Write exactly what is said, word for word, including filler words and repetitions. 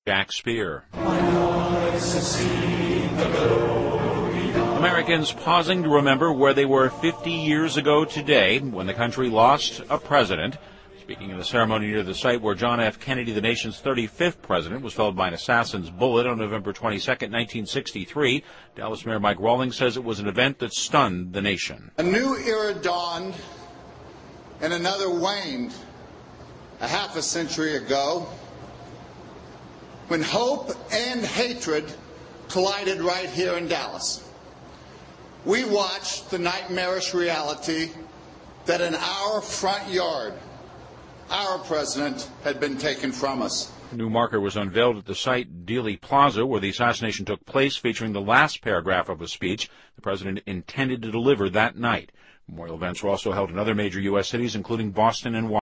Jack Spear. Americans pausing to remember where they were fifty years ago today when the country lost a president. Speaking of the ceremony near the site where John F. Kennedy, the nation's thirty-fifth president, was felled by an assassin's bullet on November twenty-second, nineteen sixty-three, Dallas Mayor Mike Rawlings says it was an event that stunned the nation. A new era dawned and another waned a half a century ago when hope and hatred collided right here in Dallas. We watched the nightmarish reality that in our front yard, our president had been taken from us. A new marker was unveiled at the site, Dealey Plaza, where the assassination took place, featuring the last paragraph of a speech the president intended to deliver that night. Memorial events were also held in other major U S cities, including Boston and Washington.